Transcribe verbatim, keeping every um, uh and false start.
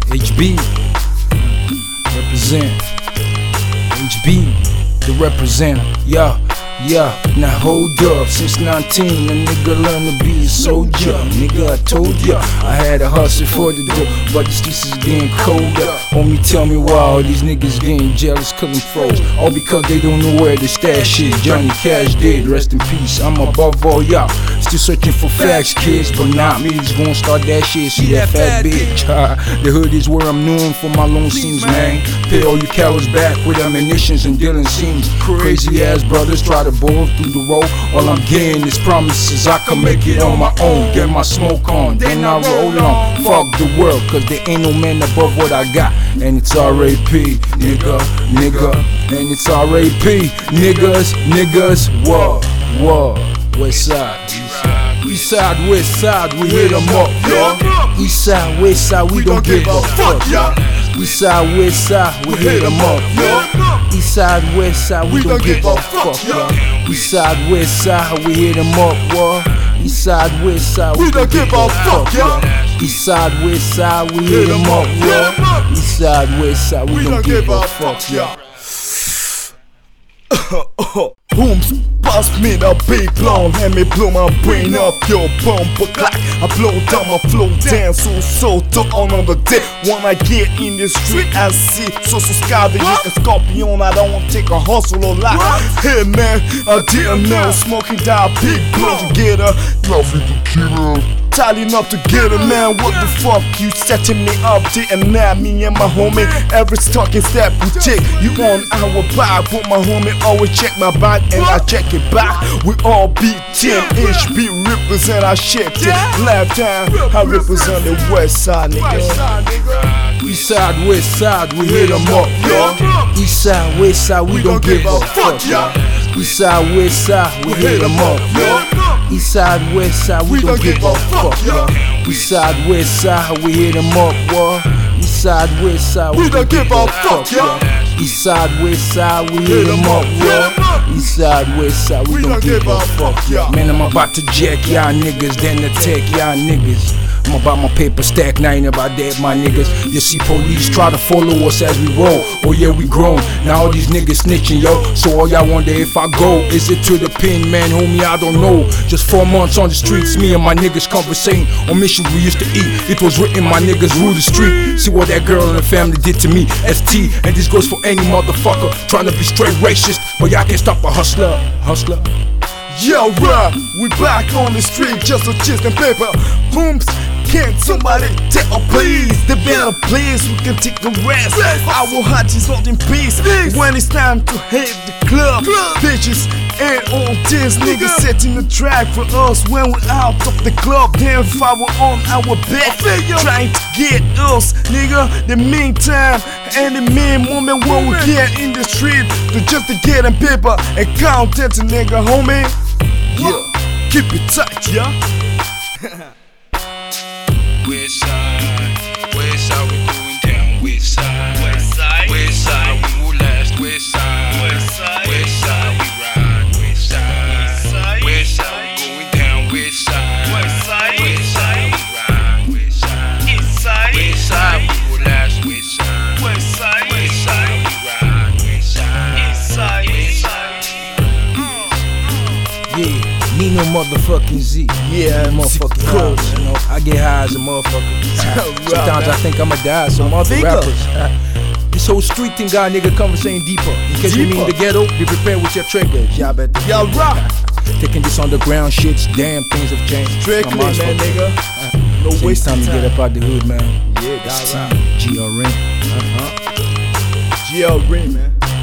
H B, represent. H B, the representative, yeah. Yeah, now hold up, since nineteen, a nigga learn to be a soldier. Nigga, I told ya, I had a hustle for the dough, but the streets is getting colder. Homie, tell me why all these niggas getting jealous, killing froze. All because they don't know where the stash is. Johnny Cash dead, rest in peace, I'm above all y'all. Still searching for facts, kids, but not me, just gonna start that shit. See that fat bitch, the hood is where I'm known for my lone scenes, man. Pay all you cowards back with ammunitions and dealing scenes. Crazy ass brothers try to bore through the road. All I'm getting is promises I can make it on my own. Get my smoke on, then I roll on. Fuck the world, cause there ain't no man above what I got. And it's R A P, nigga, nigga. And it's R A P, niggas, niggas. Whoa, whoa, west side. East side, west side, we hit them up, y'all. East side, west side, we don't give a fuck, y'all. East side, west side, we hit them up, y'all. East side, west side, we don't give a fuck, y'all. East side, west side, we hit them up, y'all. East side, west side, we don't give a fuck, y'all. East side, west side, we hit them up, y'all. East side, west side, we don't give a fuck, y'all. Booms, pass me the big long, let me blow my brain up your bumper clock. I blow down my flow, dance so so to another day. When I get in the street, I see social scavenging and scorpion. I don't take a hustle or lie. Hey man, I didn't know smoking that big blow together. Nothing to kill. Tidying up together, man, what the fuck? You setting me up, didn't now me and my homie. Every talking step we take, you on our back. But my homie always check my back and I check it back. We all beat ten, H B represent our shit. Left hand, I represent the west side, nigga. East side, west side, we hit them up, y'all. East side, west side, we don't give a fuck, y'all. East side, west side, we hit them up, y'all. East side, west side, we don't give a fuck, y'all. East side, west side, we hit them up, y'all. East side, west side, we don't give a fuck, y'all. East side, west side, we hit them up, y'all. East side, west side, we don't give a fuck, y'all. Man, I'm about to jack y'all niggas, then attack y'all niggas. I'm about my paper stack, now ain't about that, my niggas. You see police try to follow us as we roll. Oh yeah, we grown, now all these niggas snitching, yo. So all y'all wonder if I go, is it to the pin, man, homie, I don't know. Just four months on the streets, me and my niggas conversating on missions we used to eat. It was written, my niggas rule the street. See what that girl and the family did to me, S T. And this goes for any motherfucker trying to be straight racist, but y'all can't stop a hustler, hustler. Yo, bruh, we back on the street just a chest and paper. Booms, can't somebody take a please? There been a place we can take a rest. Our heart is not in peace when it's time to hit the club. Bitches ain't on this, niggas setting the track for us when we're out of the club. Then follow on our back, trying to get us, nigga. The meantime and the mean moment when we get in the street to just to get in paper and count that nigga, homie. Yeah, keep it tight, yeah. West side, west side, we going down. West side, west side, west side, we will last. West side, west side, west side, we ride. West side, west side, we going down. West side, west side, west side, we ride. West side, east side, west side, we will last. West side, west side, west side, we ride. West side, east side, west side. Yeah, need no motherfucking Z. Yeah, motherfucking high, you know. I get high as a motherfucker. Sometimes I think I'ma die, so other rappers. This whole street thing guy nigga conversating deeper. In case you mean the ghetto, be prepared with your triggers. Y'all better. Y'all rock. Taking this underground shits, damn things have changed. Strictly, man, nigga. No waste time to get up out the hood, man. Yeah, that's right. G R N. Uh huh. G R N, man.